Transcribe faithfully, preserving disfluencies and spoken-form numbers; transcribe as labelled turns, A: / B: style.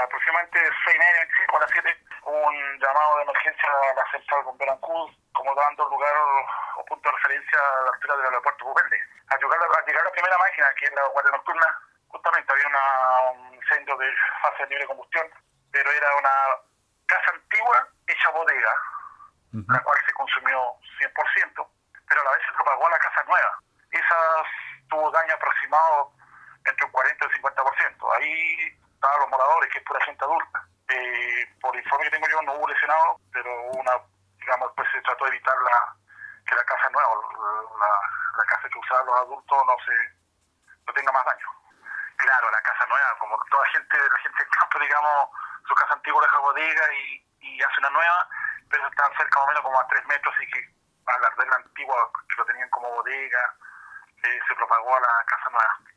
A: aproximadamente seis y media, cinco a las siete, un llamado de emergencia a la central bombera Ancud, como dando lugar o punto de referencia a la altura del aeropuerto Bupelde. Al llegar, al llegar la primera máquina, que es la guardia nocturna, justamente había una, un incendio de fase de libre combustión, pero era una casa antigua hecha bodega, uh-huh. la cual se consumió cien por ciento, pero a la vez se propagó a la casa nueva. Esa tuvo daño aproximado entre un cuarenta y un cincuenta por ciento. Ahí estaban los moradores, que es pura gente adulta. Eh, por el informe que tengo yo no hubo lesionados, pero una, digamos, pues se trató de evitar la, que la casa nueva, la, la casa que usaban los adultos, no se no tenga más daño. Claro, la casa nueva, como toda gente, la gente del campo, digamos, su casa antigua deja bodega y, y hace una nueva, pero están cerca más o menos como a tres metros, así que al arder la antigua, que lo tenían como bodega, eh, se propagó a la casa nueva.